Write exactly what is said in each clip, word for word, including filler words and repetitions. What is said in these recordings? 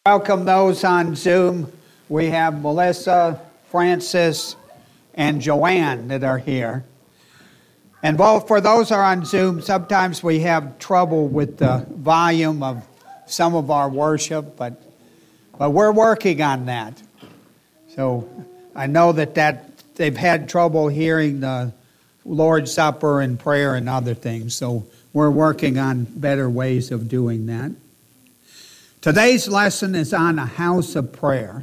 Welcome those on Zoom. We have Melissa, Francis, and Joanne that are here. And both for those who are on Zoom, sometimes we have trouble with the volume of some of our worship, but but we're working on that. So I know that, that they've had trouble hearing the Lord's Supper and prayer and other things, so we're working on better ways of doing that. Today's lesson is on a house of prayer.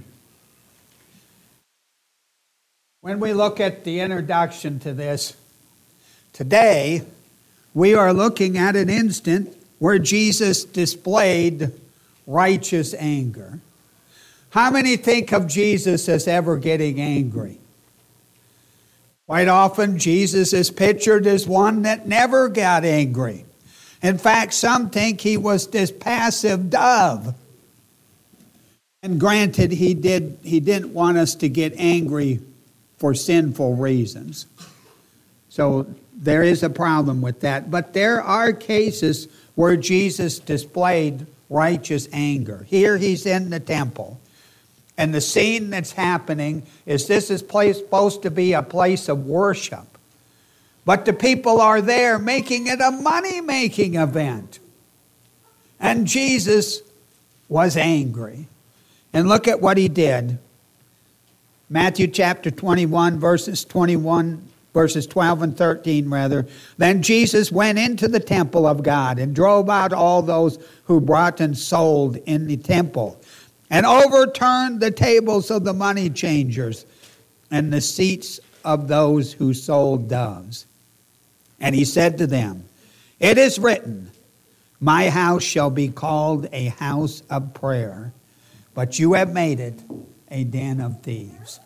When we look at the introduction to this, today we are looking at an instant where Jesus displayed righteous anger. How many think of Jesus as ever getting angry? Quite often, Jesus is pictured as one that never got angry. In fact, some think he was this passive dove. And granted, he did he didn't want us to get angry for sinful reasons. So there is a problem with that. But there are cases where Jesus displayed righteous anger. Here he's in the temple. And the scene that's happening is this is place, supposed to be a place of worship. But the people are there making it a money-making event. And Jesus was angry. And look at what he did. Matthew chapter twenty-one, verses twenty-one, verses twelve and thirteen, rather. Then Jesus went into the temple of God and drove out all those who brought and sold in the temple, and overturned the tables of the money changers and the seats of those who sold doves. And he said to them, "It is written, my house shall be called a house of prayer, but you have made it a den of thieves."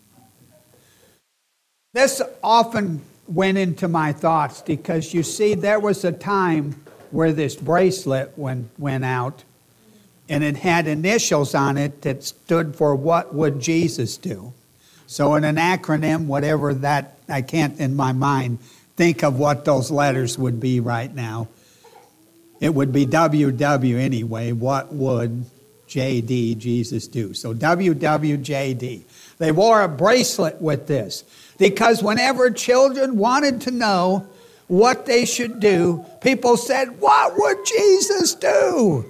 This often went into my thoughts because, you see, there was a time where this bracelet went, went out, and it had initials on it that stood for what would Jesus do. So in an acronym, whatever that, I can't in my mind think of what those letters would be right now. It would be W W anyway. What would J D Jesus do? So W W J D. They wore a bracelet with this because whenever children wanted to know what they should do, people said, "What would Jesus do?"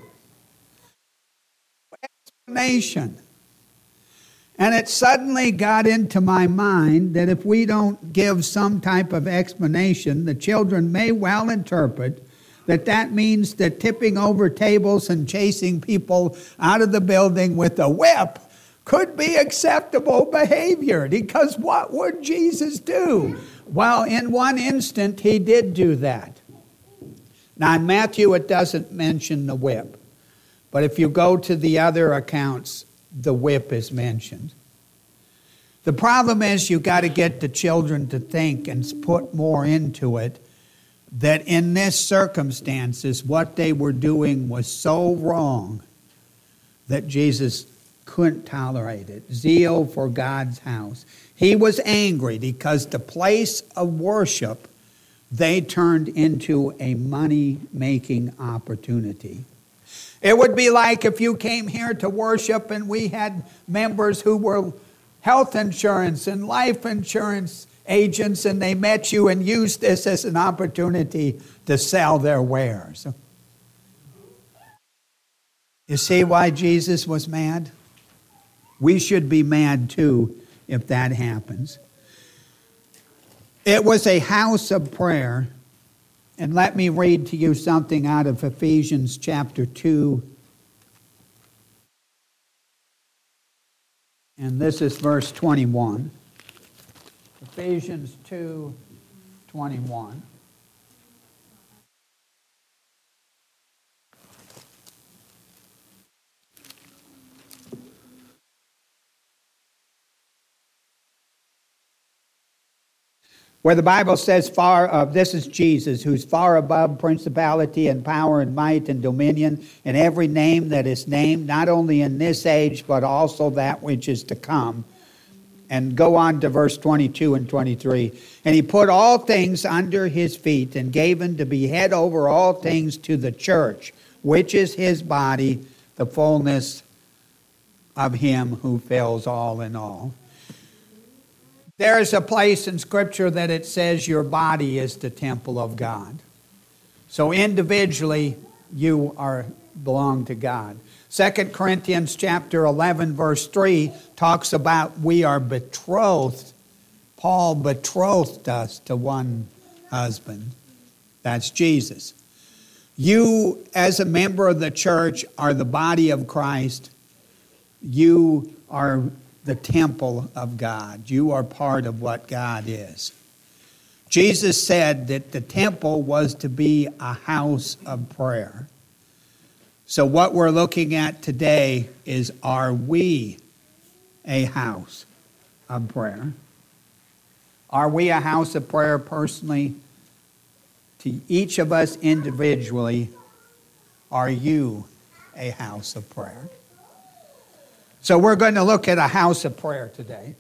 Explanation. And it suddenly got into my mind that if we don't give some type of explanation, the children may well interpret that that means that tipping over tables and chasing people out of the building with a whip could be acceptable behavior. Because what would Jesus do? Well, in one instant, he did do that. Now, in Matthew, it doesn't mention the whip. But if you go to the other accounts, the whip is mentioned. The problem is you got to get the children to think and put more into it, that in this circumstances, what they were doing was so wrong that Jesus couldn't tolerate it. Zeal for God's house. He was angry because the place of worship they turned into a money-making opportunity. It would be like if you came here to worship and we had members who were health insurance and life insurance agents, and they met you and used this as an opportunity to sell their wares. You see why Jesus was mad? We should be mad too if that happens. It was a house of prayer. And let me read to you something out of Ephesians chapter two. And this is verse twenty-one. Ephesians two, twenty-one. Where the Bible says, far of, this is Jesus, who's far above principality and power and might and dominion and every name that is named, not only in this age, but also that which is to come. And go on to verse twenty-two and twenty-three. And he put all things under his feet and gave him to be head over all things to the church, which is his body, the fullness of him who fills all in all. There is a place in Scripture that it says your body is the temple of God. So individually, you are belong to God. Second Corinthians chapter eleven, verse three talks about we are betrothed. Paul betrothed us to one husband. That's Jesus. You, as a member of the church, are the body of Christ. You are the temple of God. You are part of what God is. Jesus said that the temple was to be a house of prayer. So what we're looking at today is, are we a house of prayer? Are we a house of prayer personally? To each of us individually, are you a house of prayer? So we're going to look at a house of prayer today.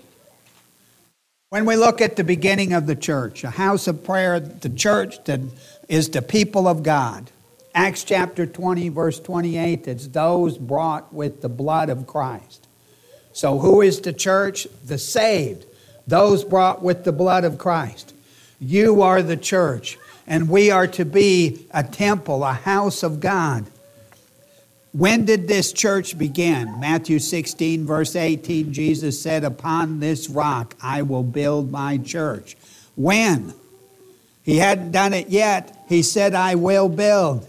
When we look at the beginning of the church, a house of prayer, the church that is the people of God. Acts chapter twenty, verse twenty-eight, it's those brought with the blood of Christ. So who is the church? The saved. Those brought with the blood of Christ. You are the church, and we are to be a temple, a house of God. When did this church begin? Matthew sixteen, verse eighteen, Jesus said, upon this rock I will build my church. When? He hadn't done it yet. He said, I will build.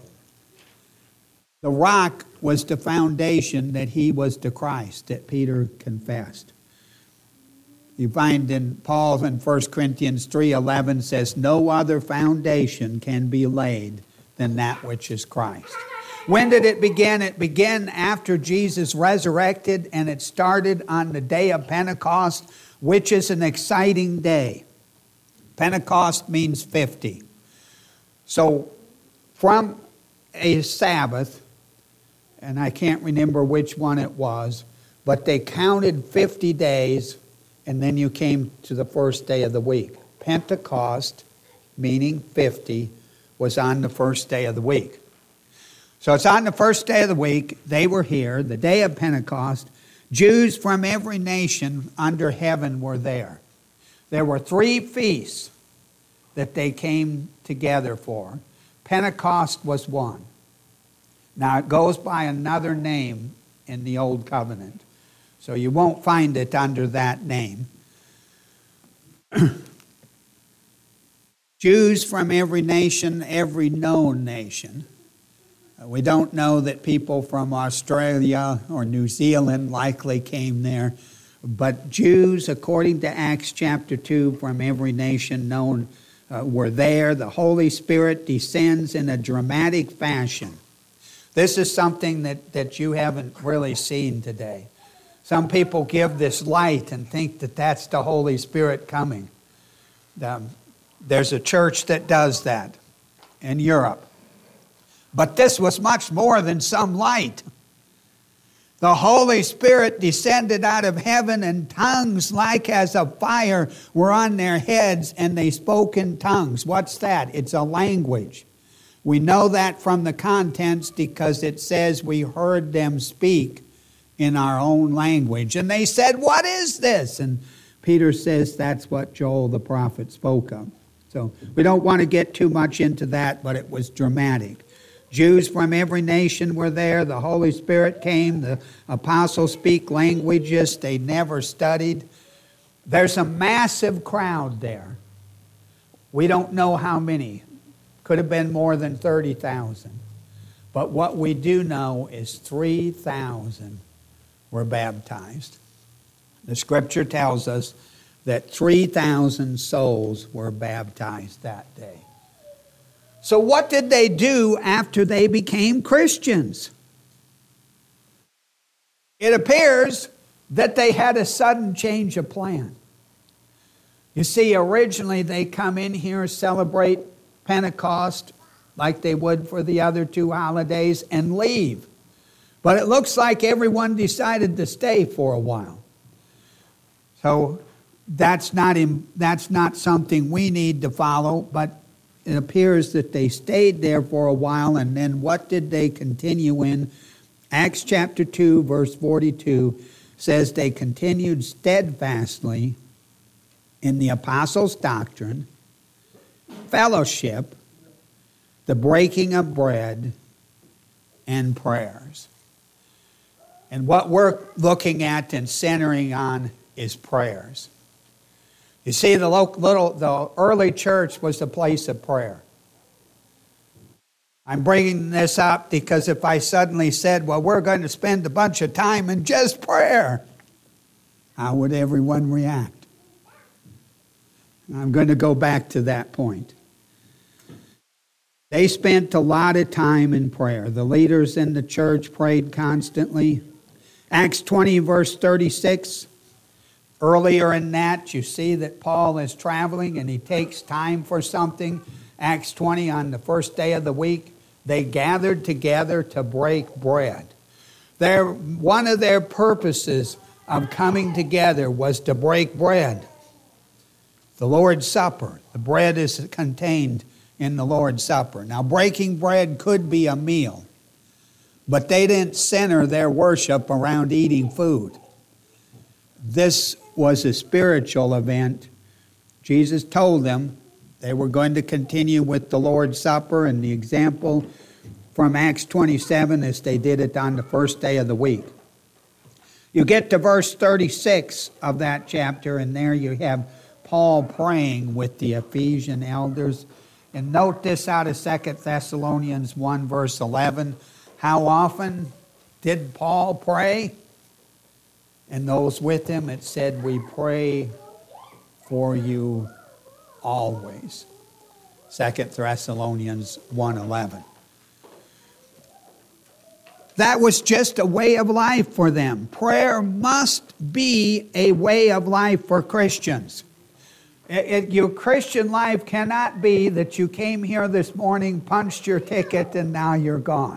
The rock was the foundation that he was the Christ, that Peter confessed. You find in Paul in First Corinthians three eleven says, no other foundation can be laid than that which is Christ. When did it begin? It began after Jesus resurrected, and it started on the day of Pentecost, which is an exciting day. Pentecost means fifty. So from a Sabbath, and I can't remember which one it was, but they counted fifty days, and then you came to the first day of the week. Pentecost, meaning fifty, was on the first day of the week. So it's on the first day of the week. They were here, the day of Pentecost. Jews from every nation under heaven were there. There were three feasts that they came together for. Pentecost was one. Now it goes by another name in the Old Covenant, so you won't find it under that name. Jews from every nation, every known nation. We don't know that people from Australia or New Zealand likely came there, but Jews, according to Acts chapter two, from every nation known uh, were there. The Holy Spirit descends in a dramatic fashion. This is something that, that you haven't really seen today. Some people give this light and think that that's the Holy Spirit coming. Um, there's a church that does that in Europe. But this was much more than some light. The Holy Spirit descended out of heaven, and tongues like as of fire were on their heads, and they spoke in tongues. What's that? It's a language. We know that from the contents because it says we heard them speak in our own language. And they said, what is this? And Peter says that's what Joel the prophet spoke of. So we don't want to get too much into that, but it was dramatic. Jews from every nation were there. The Holy Spirit came. The apostles speak languages they never studied. There's a massive crowd there. We don't know how many. Could have been more than thirty thousand. But what we do know is three thousand were baptized. The scripture tells us that three thousand souls were baptized that day. So what did they do after they became Christians? It appears that they had a sudden change of plan. You see, originally they come in here, celebrate Pentecost like they would for the other two holidays, and leave. But it looks like everyone decided to stay for a while. So that's not, in, that's not something we need to follow, but it appears that they stayed there for a while, and then what did they continue in Acts chapter two, verse forty-two says they continued steadfastly in the apostles' doctrine, fellowship, the breaking of bread, and prayers. And what we're looking at and centering on is prayers. You see, the local, little, the early church was a place of prayer. I'm bringing this up because if I suddenly said, well, we're going to spend a bunch of time in just prayer, how would everyone react? I'm going to go back to that point. They spent a lot of time in prayer. The leaders in the church prayed constantly. Acts twenty, verse thirty-six. Earlier in that, you see that Paul is traveling and he takes time for something. Acts twenty, on the first day of the week, they gathered together to break bread. Their, one of their purposes of coming together was to break bread. The Lord's Supper. The bread is contained in the Lord's Supper. Now, breaking bread could be a meal, but they didn't center their worship around eating food. This was a spiritual event. Jesus told them they were going to continue with the Lord's Supper, and the example from Acts twenty-seven is they did it on the first day of the week. You get to verse thirty-six of that chapter, and there you have Paul praying with the Ephesian elders. And note this out of Second Thessalonians one, verse eleven. How often did Paul pray? And those with him, it said, we pray for you always. Second Thessalonians one eleven. That was just a way of life for them. Prayer must be a way of life for Christians. It, it, your Christian life cannot be that you came here this morning, punched your ticket, and now you're gone.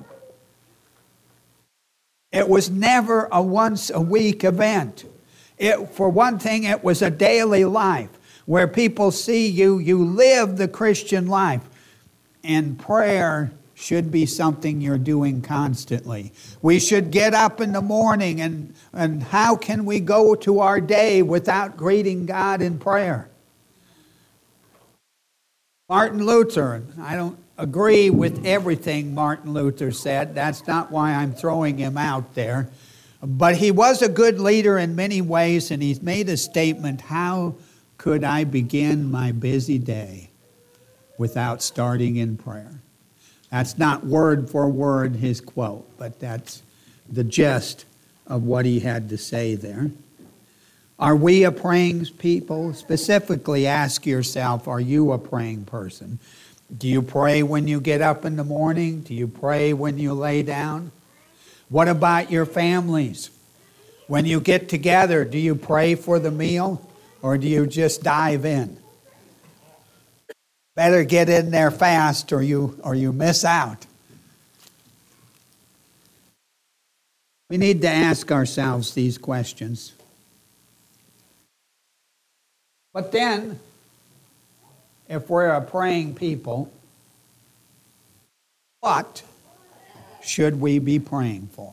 It was never a once-a-week event. It, for one thing, it was a daily life where people see you, you live the Christian life. And prayer should be something you're doing constantly. We should get up in the morning, and, and how can we go to our day without greeting God in prayer? Martin Luther, I don't agree with everything Martin Luther said. That's not why I'm throwing him out there. But he was a good leader in many ways, and he's made a statement, how could I begin my busy day without starting in prayer? That's not word for word his quote, but that's the gist of what he had to say there. Are we a praying people? Specifically ask yourself, are you a praying person? Do you pray when you get up in the morning? Do you pray when you lay down? What about your families? When you get together, do you pray for the meal or do you just dive in? Better get in there fast or you or you miss out. We need to ask ourselves these questions. But then, if we're a praying people, what should we be praying for?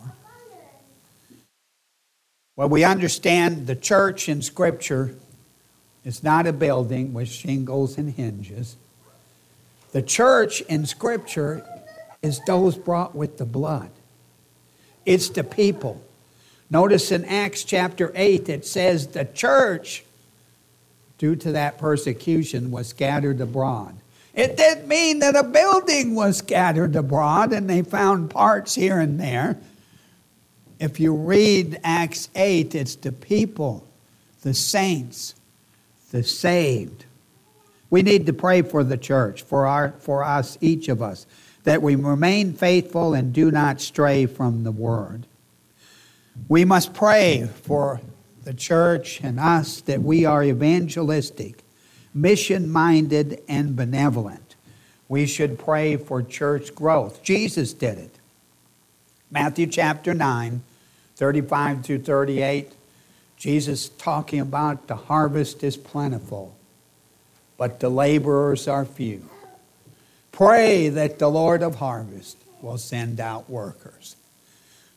Well, we understand the church in Scripture is not a building with shingles and hinges. The church in Scripture is those brought with the blood. It's the people. Notice in Acts chapter eight, it says the church, due to that persecution, was scattered abroad. It didn't mean that a building was scattered abroad and they found parts here and there. If you read Acts eight, it's the people, the saints, the saved. We need to pray for the church, for our, for us, each of us, that we remain faithful and do not stray from the word. We must pray for the church and us that we are evangelistic, mission-minded, and benevolent. We should pray for church growth. Jesus did it. Matthew chapter nine, thirty-five through thirty-eight, Jesus talking about the harvest is plentiful, but the laborers are few. Pray that the Lord of harvest will send out workers.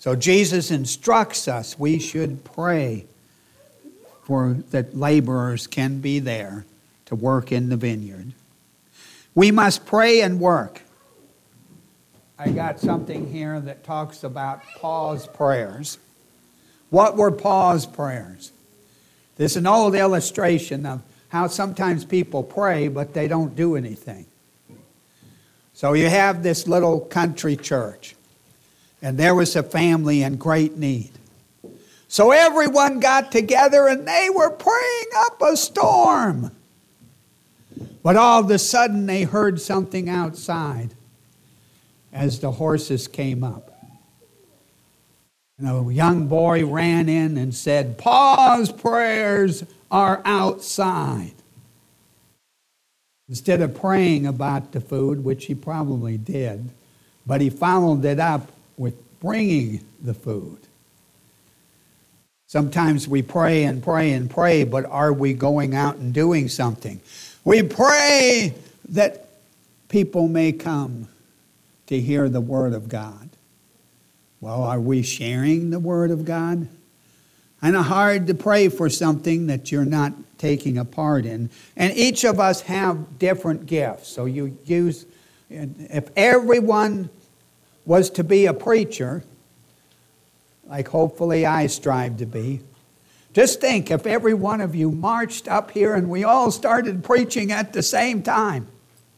So Jesus instructs us we should pray for that laborers can be there to work in the vineyard. We must pray and work. I got something here that talks about Paul's prayers. What were Paul's prayers? This is an old illustration of how sometimes people pray, but they don't do anything. So you have this little country church, and there was a family in great need. So everyone got together, and they were praying up a storm. But all of a sudden, they heard something outside as the horses came up. And a young boy ran in and said, "Paul's prayers are outside." Instead of praying about the food, which he probably did, but he followed it up with bringing the food. Sometimes we pray and pray and pray, but are we going out and doing something? We pray that people may come to hear the Word of God. Well, are we sharing the Word of God? I know hard to pray for something that you're not taking a part in. And each of us have different gifts. So you use, if everyone was to be a preacher, like hopefully I strive to be, just think if every one of you marched up here and we all started preaching at the same time.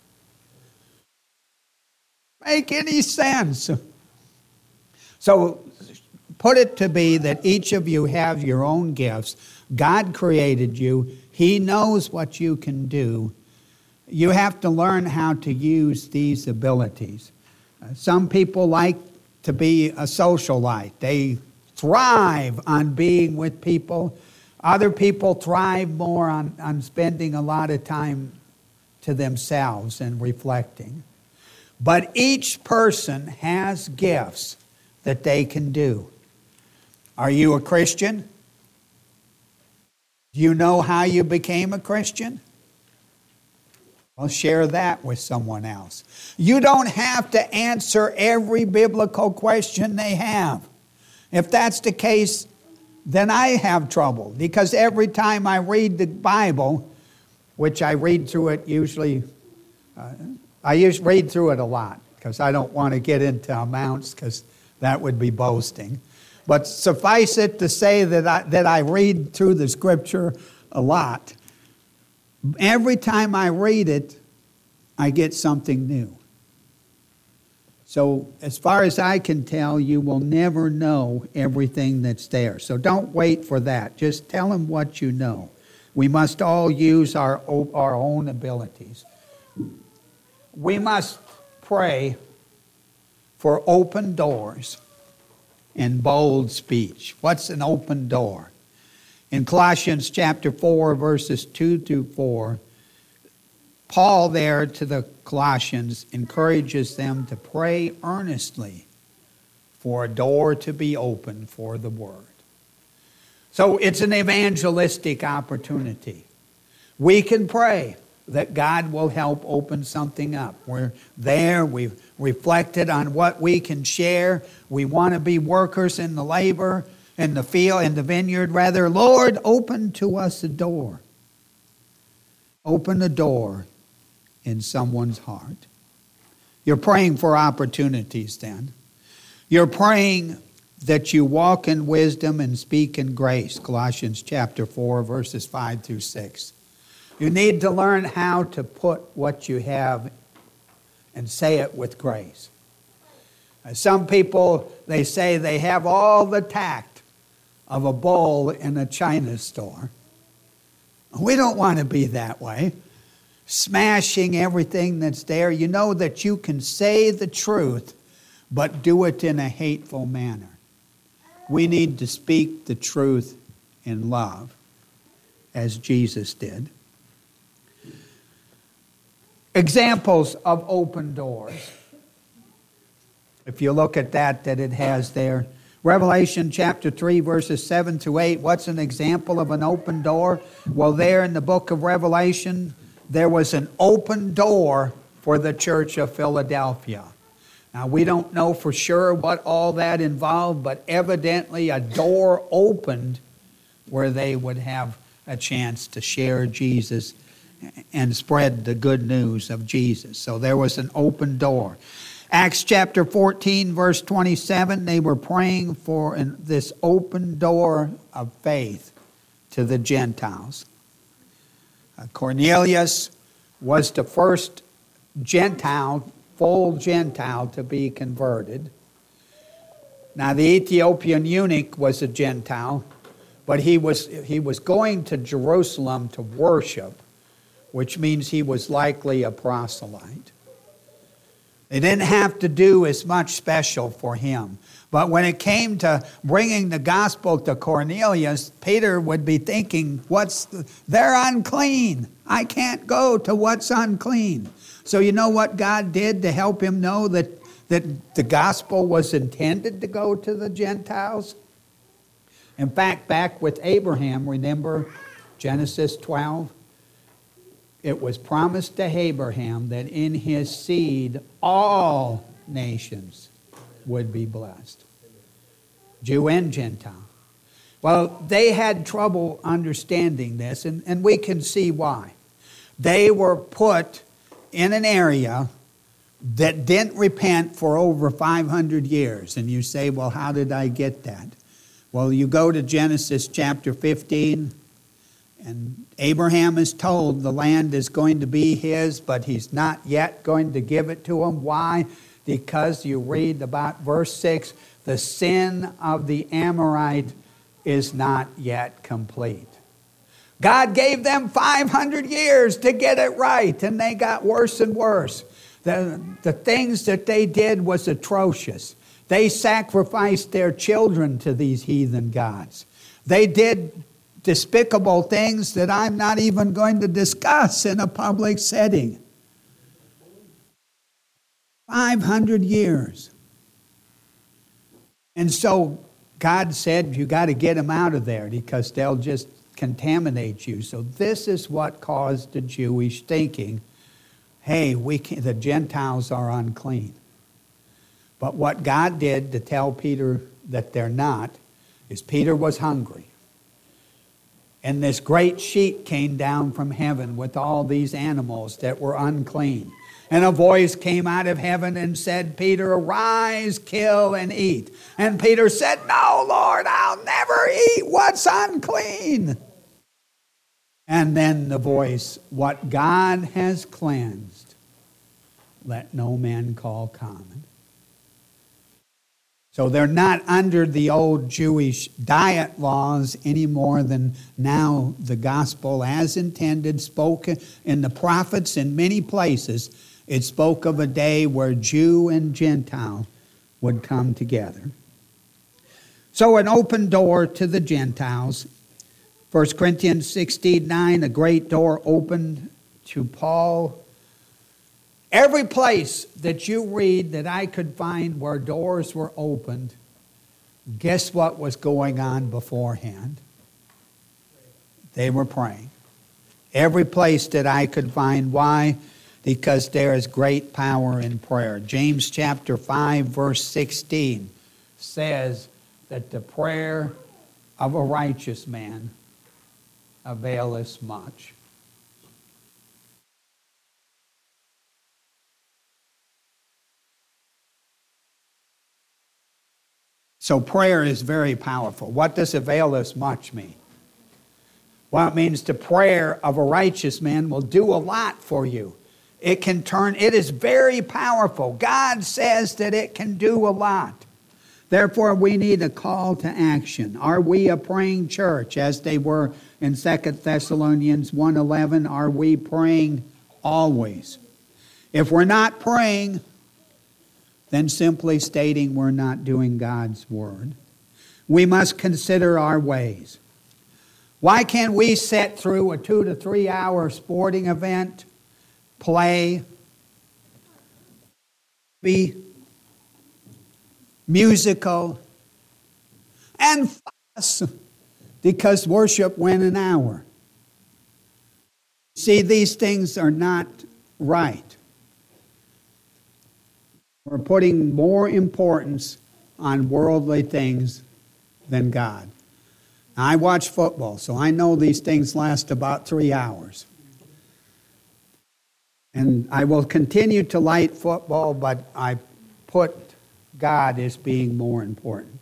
Make any sense? So put it to be that each of you have your own gifts. God created you. He knows what you can do. You have to learn how to use these abilities. Uh, some people like to be a socialite. They thrive on being with people. Other people thrive more on, on spending a lot of time to themselves and reflecting. But each person has gifts that they can do. Are you a Christian? Do you know how you became a Christian? Well, share that with someone else. You don't have to answer every biblical question they have. If that's the case, then I have trouble, because every time I read the Bible, which I read through it usually, uh, I usually read through it a lot, because I don't want to get into amounts, because that would be boasting. But suffice it to say that I, that I read through the Scripture a lot. Every time I read it, I get something new. So as far as I can tell, you will never know everything that's there. So don't wait for that. Just tell them what you know. We must all use our, our own abilities. We must pray for open doors and bold speech. What's an open door? In Colossians chapter four, verses two through four, Paul there to the Colossians encourages them to pray earnestly for a door to be open for the Word. So it's an evangelistic opportunity. We can pray that God will help open something up. We're there, we've reflected on what we can share. We want to be workers in the labor, in the field, in the vineyard rather. Lord, open to us a door. Open a door in someone's heart. You're praying for opportunities then. You're praying that you walk in wisdom and speak in grace. Colossians chapter four, verses five through six. You need to learn how to put what you have and say it with grace. Some people, they say they have all the tact of a bull in a china store. We don't want to be that way. Smashing everything that's there. You know that you can say the truth, but do it in a hateful manner. We need to speak the truth in love, as Jesus did. Examples of open doors. If you look at that, that it has there. Revelation chapter three, verses seven to eight. What's an example of an open door? Well, there in the book of Revelation, there was an open door for the church of Philadelphia. Now, we don't know for sure what all that involved, but evidently a door opened where they would have a chance to share Jesus and spread the good news of Jesus. So there was an open door. Acts chapter fourteen, verse twenty-seven, they were praying for an, this open door of faith to the Gentiles. Uh, Cornelius was the first Gentile, full Gentile to be converted. Now the Ethiopian eunuch was a Gentile, but he was, he was going to Jerusalem to worship, which means he was likely a proselyte. They didn't have to do as much special for him. But when it came to bringing the gospel to Cornelius, Peter would be thinking, "What's the, they're unclean. I can't go to what's unclean." So you know what God did to help him know that, that the gospel was intended to go to the Gentiles? In fact, back with Abraham, remember Genesis twelve? It was promised to Abraham that in his seed all nations would be blessed. Jew and Gentile. Well, they had trouble understanding this, and, and we can see why. They were put in an area that didn't repent for over five hundred years. And you say, well, how did I get that? Well, you go to Genesis chapter fifteen, and Abraham is told the land is going to be his, but he's not yet going to give it to him. Why? Because you read about verse six, the sin of the Amorite is not yet complete. God gave them five hundred years to get it right, and they got worse and worse. The, the things that they did was atrocious. They sacrificed their children to these heathen gods. They did despicable things that I'm not even going to discuss in a public setting. five hundred years. And so God said, you got to get them out of there because they'll just contaminate you. So this is what caused the Jewish thinking, hey, we can, the Gentiles are unclean. But what God did to tell Peter that they're not is Peter was hungry. And this great sheet came down from heaven with all these animals that were unclean. And a voice came out of heaven and said, Peter, arise, kill, and eat. And Peter said, no, Lord, I'll never eat what's unclean. And then the voice, what God has cleansed, let no man call common. So they're not under the old Jewish diet laws any more than now the gospel as intended, spoken in the prophets in many places. It spoke of a day where Jew and Gentile would come together. So an open door to the Gentiles. First Corinthians sixteen nine, a great door opened to Paul. Every place that you read that I could find where doors were opened, guess what was going on beforehand? They were praying. Every place that I could find. Why? Because there is great power in prayer. James chapter five, verse sixteen says that the prayer of a righteous man availeth much. So prayer is very powerful. What does availeth much mean? Well, it means the prayer of a righteous man will do a lot for you. It can turn, it is very powerful. God says that it can do a lot. Therefore, we need a call to action. Are we a praying church as they were in Second Thessalonians one eleven? Are we praying always? If we're not praying, then simply stating we're not doing God's word. We must consider our ways. Why can't we sit through a two to three hour sporting event, play, be musical, and fuss because worship went an hour? See, these things are not right. We're putting more importance on worldly things than God. Now, I watch football, so I know these things last about three hours. And I will continue to like football, but I put God as being more important.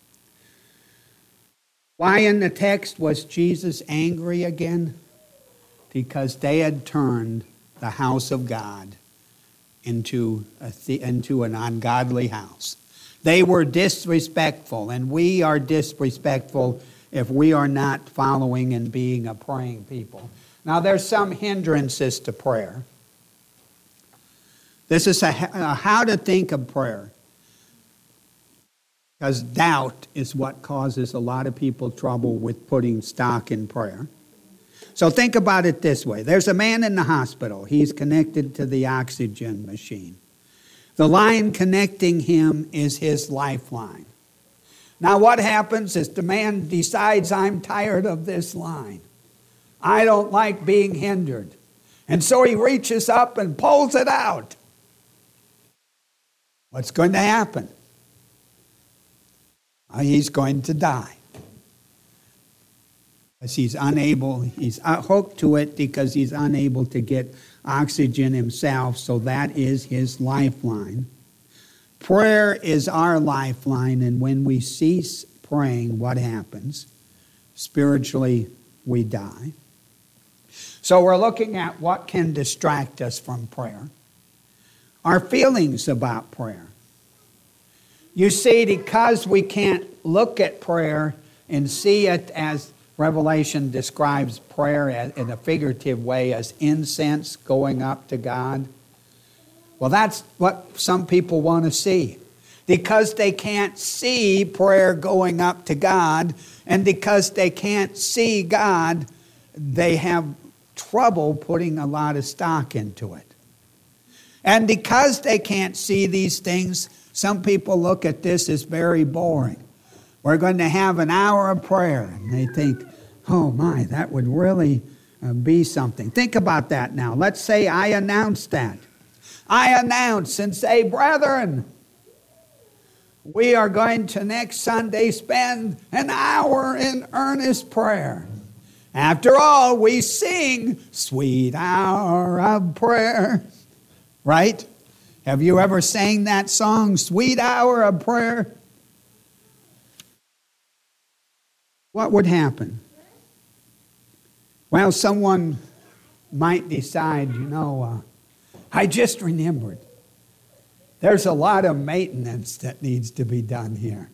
Why in the text was Jesus angry again? Because they had turned the house of God into, a the, into an ungodly house. They were disrespectful, and we are disrespectful if we are not following and being a praying people. Now, there's some hindrances to prayer. This is a, a how to think of prayer. Because doubt is what causes a lot of people trouble with putting stock in prayer. So think about it this way. There's a man in the hospital. He's connected to the oxygen machine. The line connecting him is his lifeline. Now what happens is the man decides, I'm tired of this line. I don't like being hindered. And so he reaches up and pulls it out. What's going to happen? He's going to die. Because he's unable, he's hooked to it because he's unable to get oxygen himself, so that is his lifeline. Prayer is our lifeline, and when we cease praying, what happens? Spiritually, we die. So we're looking at what can distract us from prayer. Our feelings about prayer. You see, because we can't look at prayer and see it as Revelation describes prayer in a figurative way as incense going up to God. Well, that's what some people want to see. Because they can't see prayer going up to God, and because they can't see God, they have trouble putting a lot of stock into it. And because they can't see these things, some people look at this as very boring. We're going to have an hour of prayer, and they think, oh my, that would really uh, be something. Think about that now. Let's say I announce that. I announce and say, brethren, we are going to next Sunday spend an hour in earnest prayer. After all, we sing, sweet hour of prayer. Right? Have you ever sang that song, Sweet Hour of Prayer? What would happen? Well, someone might decide, you know, uh, I just remembered. There's a lot of maintenance that needs to be done here.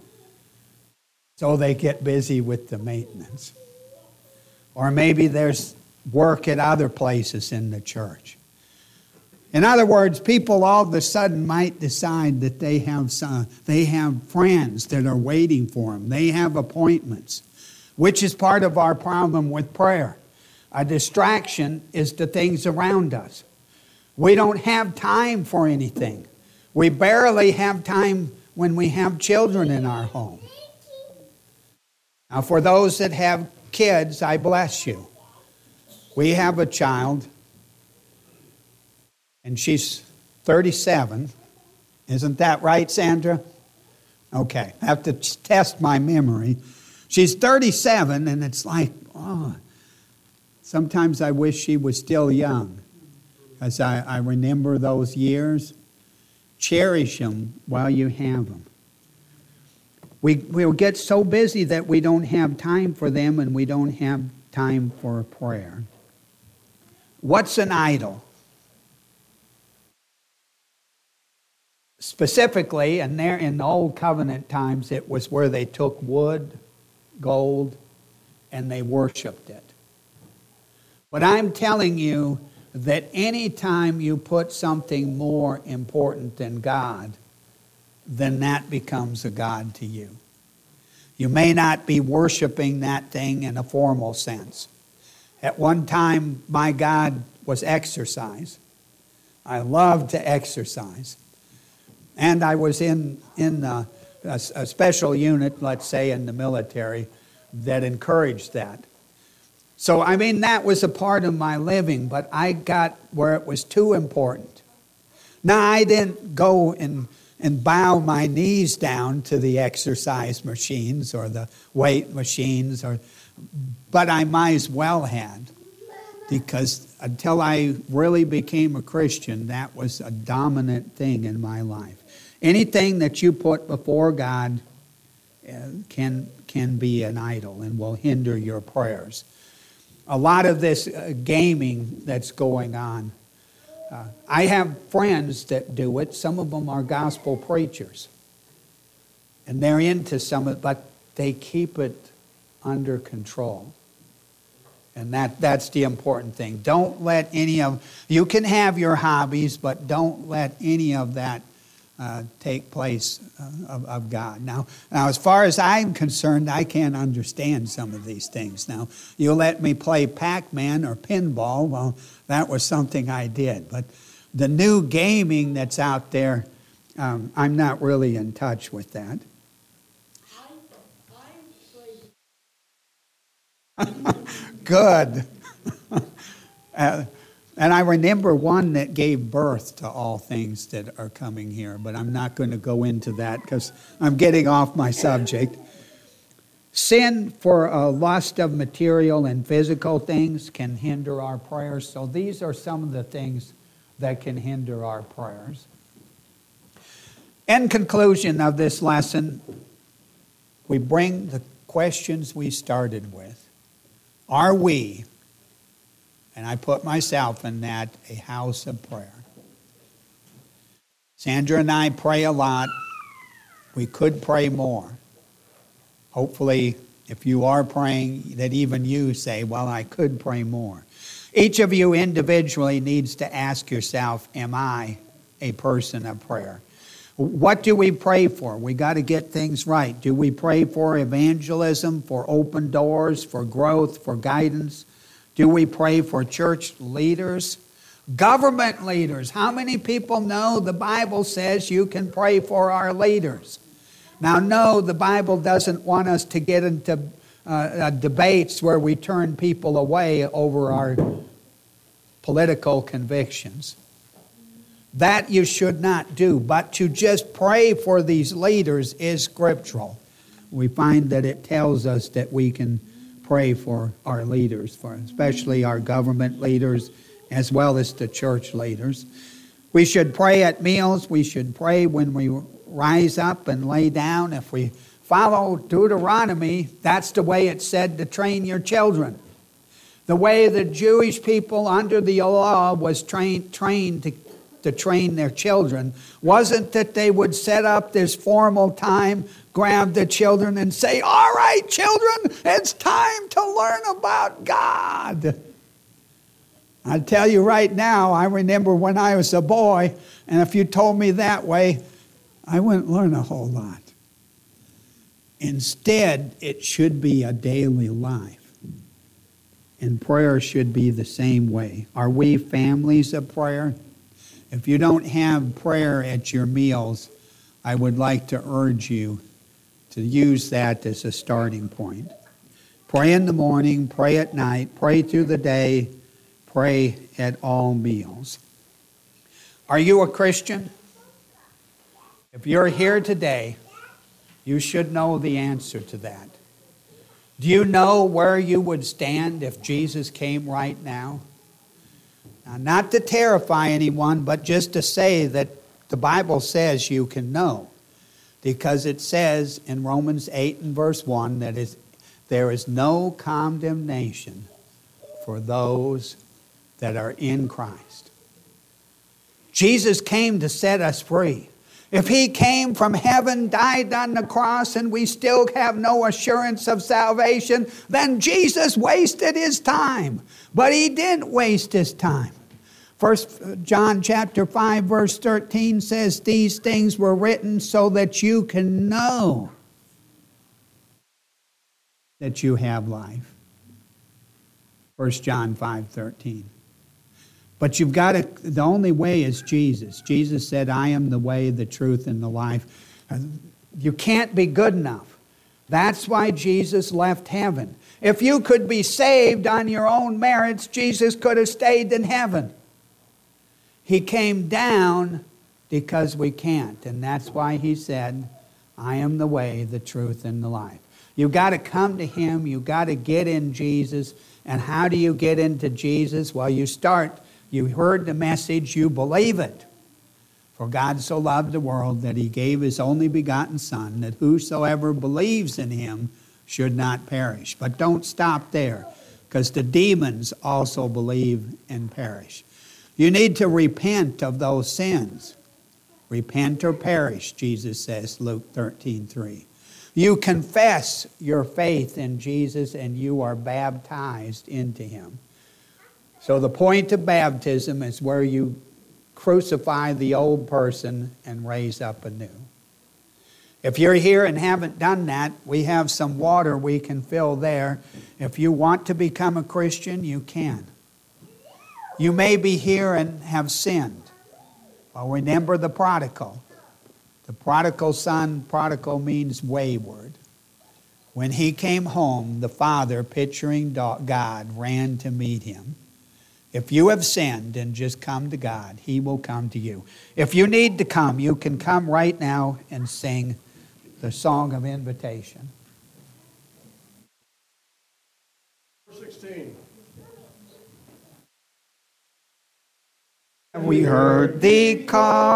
So they get busy with the maintenance. Or maybe there's work at other places in the church. In other words, people all of a sudden might decide that they have some, they have friends that are waiting for them. They have appointments, which is part of our problem with prayer. A distraction is the things around us. We don't have time for anything. We barely have time when we have children in our home. Now, for those that have kids, I bless you. We have a child, and she's thirty-seven. Isn't that right, Sandra? Okay, I have to test my memory. She's thirty-seven, and it's like, oh, sometimes I wish she was still young, because I, I remember those years. Cherish them while you have them. We, we'll get so busy that we don't have time for them, and we don't have time for prayer. What's an idol? Specifically, and there in the Old Covenant times, it was where they took wood, gold, and they worshipped it. But I'm telling you that any time you put something more important than God, then that becomes a god to you. You may not be worshiping that thing in a formal sense. At one time, my God was exercise. I loved to exercise. And I was in, in a, a, a special unit, let's say in the military, that encouraged that. So, I mean, that was a part of my living, but I got where it was too important. Now, I didn't go and, and bow my knees down to the exercise machines or the weight machines, or, but I might as well had. Because until I really became a Christian, that was a dominant thing in my life. Anything that you put before God uh, can, can be an idol and will hinder your prayers. A lot of this uh, gaming that's going on, uh, I have friends that do it. Some of them are gospel preachers. And they're into some of it, but they keep it under control. And that, that's the important thing. Don't let any of, you can have your hobbies, but don't let any of that uh, take place uh, of, of God. Now, now, as far as I'm concerned, I can't understand some of these things. Now, you let me play Pac-Man or pinball, well, that was something I did. But the new gaming that's out there, um, I'm not really in touch with that. Good. uh, and I remember one that gave birth to all things that are coming here, but I'm not going to go into that because I'm getting off my subject. Sin for a lust of material and physical things can hinder our prayers. So these are some of the things that can hinder our prayers. In conclusion of this lesson, we bring the questions we started with. Are we, and I put myself in that, a house of prayer? Sandra and I pray a lot. We could pray more. Hopefully, if you are praying, that even you say, well, I could pray more. Each of you individually needs to ask yourself, am I a person of prayer? What do we pray for? We got to get things right. Do we pray for evangelism, for open doors, for growth, for guidance? Do we pray for church leaders? Government leaders. How many people know the Bible says you can pray for our leaders? Now, no, the Bible doesn't want us to get into uh, uh, debates where we turn people away over our political convictions. That you should not do, but to just pray for these leaders is scriptural. We find that it tells us that we can pray for our leaders, for especially our government leaders, as well as the church leaders. We should pray at meals. We should pray when we rise up and lay down. If we follow Deuteronomy, that's the way it's said to train your children. The way the Jewish people under the law was trained trained to to train their children wasn't that they would set up this formal time, grab the children and say, all right, children, it's time to learn about God. I tell you right now, I remember when I was a boy, and if you told me that way, I wouldn't learn a whole lot. Instead, it should be a daily life. And prayer should be the same way. Are we families of prayer? If you don't have prayer at your meals, I would like to urge you to use that as a starting point. Pray in the morning, pray at night, pray through the day, pray at all meals. Are you a Christian? If you're here today, you should know the answer to that. Do you know where you would stand if Jesus came right now? Now, not to terrify anyone, but just to say that the Bible says you can know. Because it says in Romans eight and verse one that is, there is no condemnation for those that are in Christ. Jesus came to set us free. If he came from heaven, died on the cross, and we still have no assurance of salvation, then Jesus wasted his time. But he didn't waste his time. First John chapter five verse thirteen says, these things were written so that you can know that you have life. First John five thirteen. But you've got to, the only way is Jesus. Jesus said, I am the way, the truth, and the life. You can't be good enough. That's why Jesus left heaven. If you could be saved on your own merits, Jesus could have stayed in heaven. He came down because we can't. And that's why he said, I am the way, the truth, and the life. You've got to come to him. You've got to get in Jesus. And how do you get into Jesus? Well, you start, you heard the message, you believe it. For God so loved the world that he gave his only begotten Son, that whosoever believes in him should not perish. But don't stop there, because the demons also believe and perish. You need to repent of those sins. Repent or perish, Jesus says, Luke thirteen three. You confess your faith in Jesus and you are baptized into him. So the point of baptism is where you crucify the old person and raise up a new. If you're here and haven't done that, we have some water we can fill there. If you want to become a Christian, you can. You may be here and have sinned. Well, remember the prodigal. The prodigal son, prodigal means wayward. When he came home, the father, picturing God, ran to meet him. If you have sinned and just come to God, he will come to you. If you need to come, you can come right now and sing the song of invitation. sixteen. We heard thee call.